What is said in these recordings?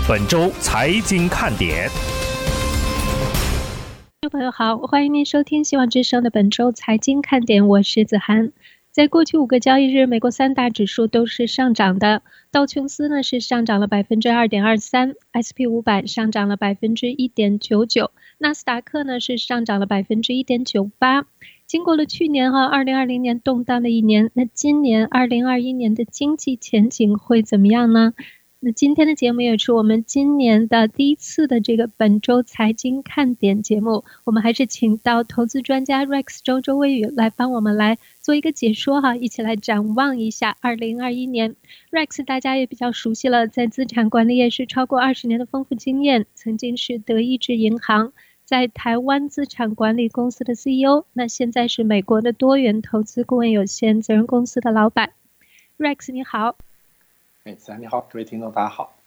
本周财经看点。 听众朋友好，欢迎您收听希望之声的本周财经看点，我是子涵。在过去5个交易日，美国3大指数都是上涨的，道琼斯呢是上涨了 2.23%， SP500 上涨了 1.99%， 纳斯达克呢是上涨了 1.98%。 经过了去年2020年动荡的一年，那今年2021年的经济前景会怎么样呢？那今天的节目也是我们今年的第一次的这个本周财经看点节目，我们还是请到投资专家 Rex 周微宇来帮我们来做一个解说一起来展望一下2021年。 Rex 大家也比较熟悉了，在资产管理业是超过20年的丰富经验，曾经是德意志银行在台湾资产管理公司的 CEO， 那现在是美国的多元投资顾问有限责任公司的老板。 Rex 你好。 子涵你好，各位听众大家好。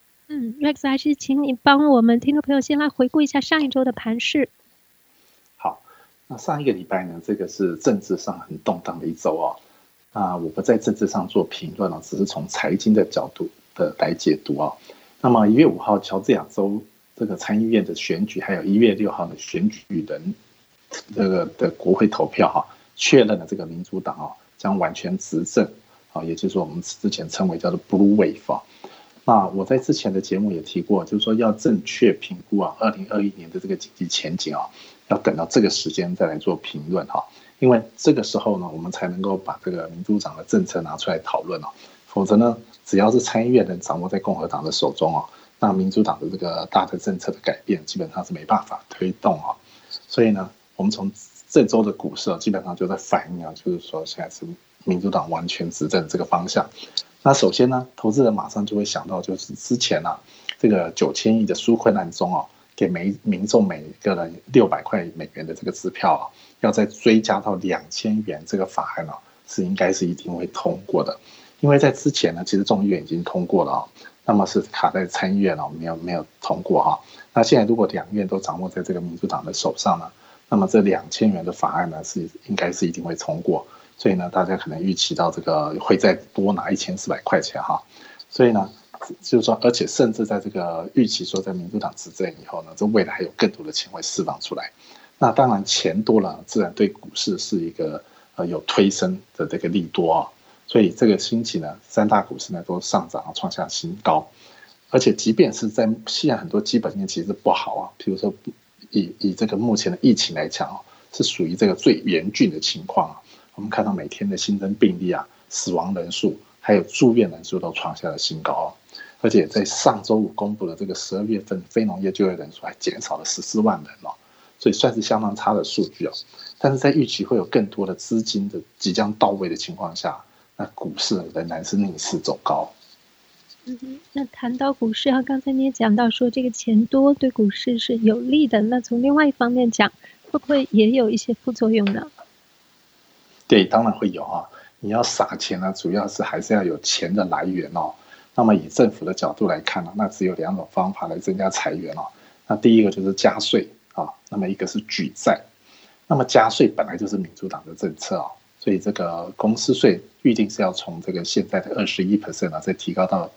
Rex 还是请你帮我们听众朋友先来回顾一下上一周的盘势。 好，那上一个礼拜呢，这个是政治上很动荡的一周我不在政治上做评论只是从财经的角度的来解读那么1月5号乔治亚州这个参议院的选举，还有1月6号的选举人的国会投票确认了这个民主党将完全执政也就是说我们之前称为叫做 Blue Wave 那我在之前的节目也提过，就是说要正确评估2021年的这个经济前景要等到这个时间再来做评论因为这个时候呢，我们才能够把这个民主党的政策拿出来讨论否则呢，只要是参议院能掌握在共和党的手中那民主党的这个大的政策的改变基本上是没办法推动所以呢，我们从这周的股市基本上就在反映就是说现在是民主党完全执政这个方向。那首先呢，投资人马上就会想到，就是之前这个9000亿的纾困案中给民众每个人600块美元的这个支票要再追加到2000元，这个法案应该是一定会通过的。因为在之前呢，其实众议院已经通过了那么是卡在参议院没有通过那现在如果两院都掌握在这个民主党的手上呢，那么这2000元的法案呢应该是一定会通过。所以呢，大家可能预期到这个会再多拿1400块钱所以呢，就是说，而且甚至在这个预期说在民主党执政以后呢，这未来还有更多的钱会释放出来。那当然钱多了，自然对股市是一个有推升的这个利多所以这个星期呢，3大股市呢都上涨创下新高。而且即便是在现在很多基本面其实不好比如说以这个目前的疫情来讲是属于这个最严峻的情况我们看到每天的新增病例死亡人数还有住院人数都创下了新高而且在上周五公布的这个12月份非农业就业人数还减少了14万人所以算是相当差的数据但是在预期会有更多的资金的即将到位的情况下，那股市仍然是逆势走高。 那谈到股市刚才你也讲到说这个钱多对股市是有利的，那从另外一方面讲，会不会也有一些副作用呢？ 对，当然会有你要撒钱主要是还是要有钱的来源那么以政府的角度来看那只有2种方法来增加财源那第一个就是加税那么一个是举债。那么加税本来就是民主党的政策所以这个公司税预定是要从这个现在的21%再提高到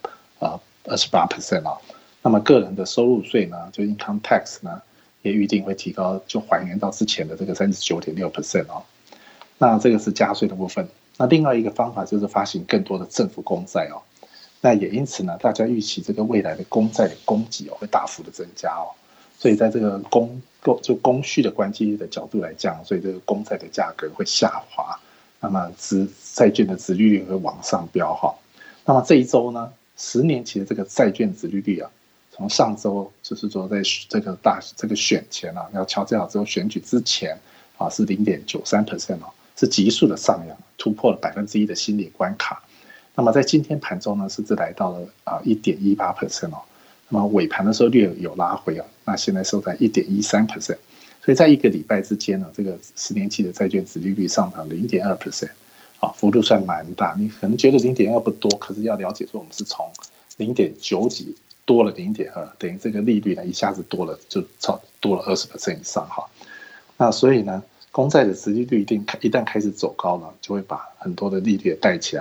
28%那么个人的收入税呢，就 income tax 呢，也预定会提高，就还原到之前的这个39.6%那这个是加税的部分。那另外一个方法就是发行更多的政府公债那也因此呢，大家预期这个未来的公债的供给会大幅的增加所以在这个供需的关系的角度来讲，所以这个公债的价格会下滑，那么债券的殖利率会往上飙那么这一周呢，10年期的这个债券殖利率从上周就是说在这个选前要乔治亚州选举之前是 0.93% 是急速的上扬，突破了 1% 的心理关卡。那么在今天盘中呢，甚至来到了1.18%那么尾盘的时候略有拉回那现在收在 1.13%。所以在一个礼拜之间呢，这个10年期的债券殖利率上涨 0.2%幅度算蛮大。你可能觉得 0.2 不多，可是要了解说我们是从 0.9 几多了 0.2， 等于这个利率呢一下子多了多了 20% 以上那所以呢，公债的殖利率一旦开始走高呢，就会把很多的利率也带起来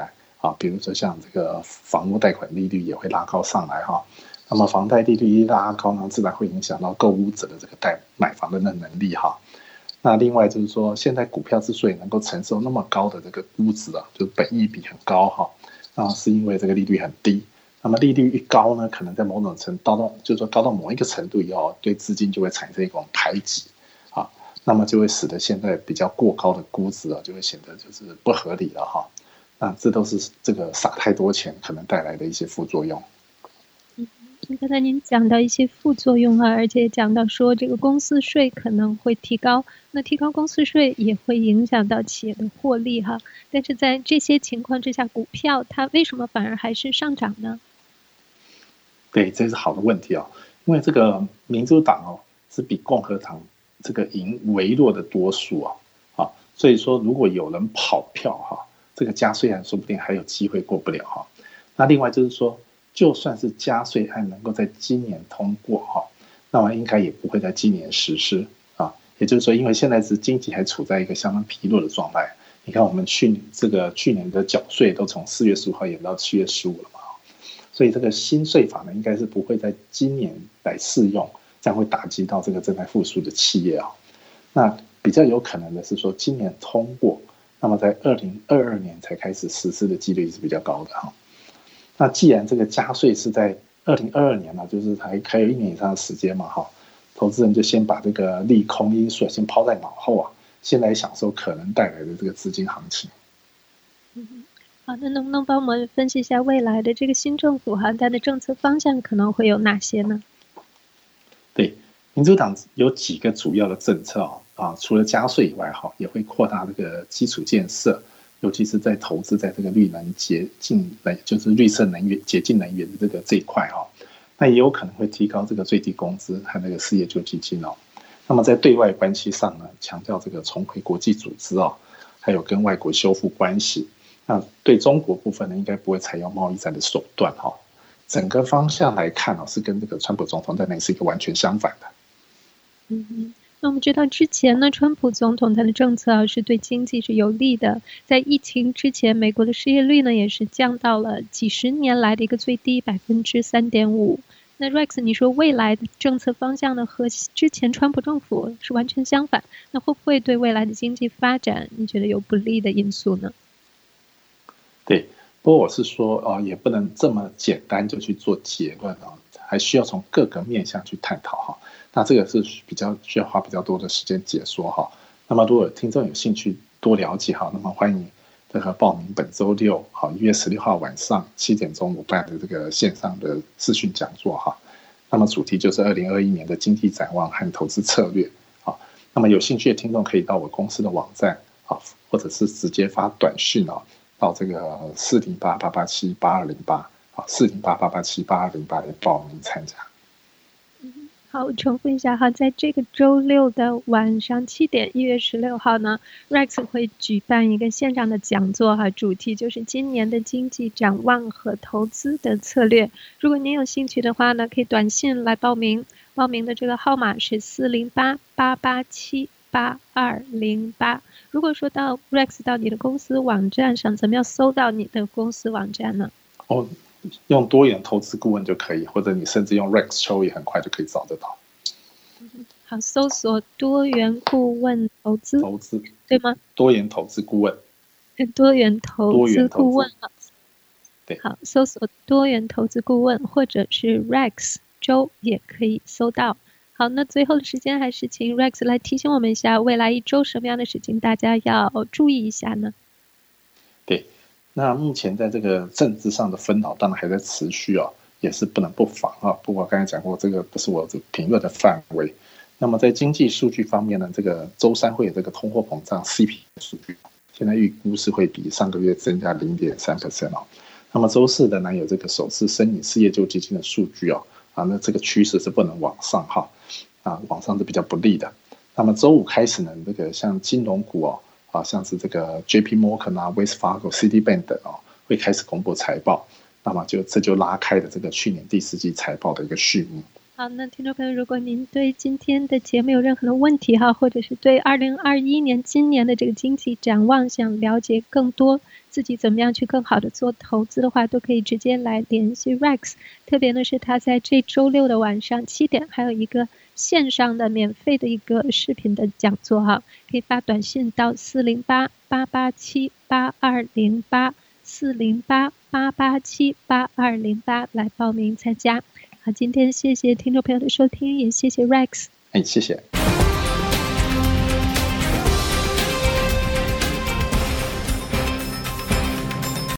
比如说像这个房屋贷款利率也会拉高上来那么房贷利率一拉高呢，自然会影响到购屋者的这个买房的能力那另外就是说，现在股票之所以能够承受那么高的这个估值就是本益比很高是因为这个利率很低。那么利率一高呢，可能在某种程度就是说高到某一个程度以后，对资金就会产生一种排挤那么就会使得现在比较过高的估值就会显得就是不合理了那这都是这个撒太多钱可能带来的一些副作用。 刚才您讲到一些副作用而且讲到说这个公司税可能会提高，那提高公司税也会影响到企业的获利但是在这些情况之下，股票它为什么反而还是上涨呢？ 对，这是好的问题因为这个民主党是比共和党这个赢微弱的多数所以说如果有人跑票这个加税案说不定还有机会过不了那另外就是说，就算是加税案能够在今年通过那么应该也不会在今年实施也就是说，因为现在是经济还处在一个相当疲弱的状态。你看，我们去年的缴税都从4月15号延到7月15了嘛，所以这个新税法呢，应该是不会在今年来适用，这样会打击到这个正在复苏的企业那比较有可能的是说，今年通过，那么在2022年才开始实施的几率是比较高的那既然这个加税是在2022年呢，就是还有1年以上的时间嘛投资人就先把这个利空因素先抛在脑后先来享受可能带来的这个资金行情。 好的，能不能帮我们分析一下未来的这个新政府它的政策方向可能会有哪些呢？ 对，民主党有几个主要的政策除了加税以外也会扩大这个基础建设，尤其是在投资在这个就是绿色能源、洁净能源的这一块那也有可能会提高这个最低工资和那个失业救济金那么在对外关系上呢，强调这个重回国际组织还有跟外国修复关系。那对中国部分呢，应该不会采用贸易战的手段整个方向来看是跟这个川普总统在那是一个完全相反的。 那我们知道之前呢，川普总统他的政策是对经济是有利的，在疫情之前，美国的失业率呢也是降到了几十年来的一个最低3.5%。那 Rex， 你说未来的政策方向呢和之前川普政府是完全相反，那会不会对未来的经济发展你觉得有不利的因素呢？ 对，不过我是说也不能这么简单就去做结论还需要从各个面向去探讨那这个是需要花比较多的时间解说那么如果听众有兴趣多了解那么欢迎这个报名本周61月16号晚上7点钟我办的这个线上的视讯讲座那么主题就是2021年的经济展望和投资策略那么有兴趣的听众可以到我公司的网站或者是直接发短讯到这个408-887-8208 408-887-8208来报名参加。 好，我重复一下在这个周6的晚上7点，1月16号呢 ，Rex 会举办一个线上的讲座主题就是今年的经济展望和投资的策略。如果您有兴趣的话呢，可以短信来报名，报名的这个号码是408-887-8208。如果说到 Rex 到你的公司网站上，怎么样搜到你的公司网站呢？ 用多元投资顾问就可以，或者你甚至用 Rex 抽也很快就可以找得到。 好，搜索多元顾问投资对吗？ 多元投资顾问， 多元投资顾问对， 好，搜索多元投资顾问或者是 Rex 周也可以搜到。好，那最后的时间还是请 Rex 来提醒我们一下，未来1周什么样的事情大家要注意一下呢？ 对，那目前在这个政治上的纷扰当然还在持续也是不能不防不过刚才讲过，这个不是我评论的范围。那么在经济数据方面呢，这个周3会有这个通货膨胀 CPI 数据，现在预估是会比上个月增加 0.3% 那么周4的呢，有这个首次申领失业救济金的数据那这个趋势是不能往上往上是比较不利的。那么周5开始呢，这个像金融股像是这个 JP Morgan、Wells Fargo、Citibank 等会开始公布财报，那么这就拉开了这个去年第4季财报的一个序幕。 好，那听众朋友，如果您对今天的节目有任何的问题哈，或者是对2021年今年的这个经济展望想了解更多，自己怎么样去更好的做投资的话，都可以直接来联系 Rex。特别呢是他在这周六的晚上7点还有一个线上的免费的一个视频的讲座哈，可以发短信到408-887-8208，408-887-8208来报名参加。好，今天谢谢听众朋友的收听，也谢谢 Rex。 谢谢。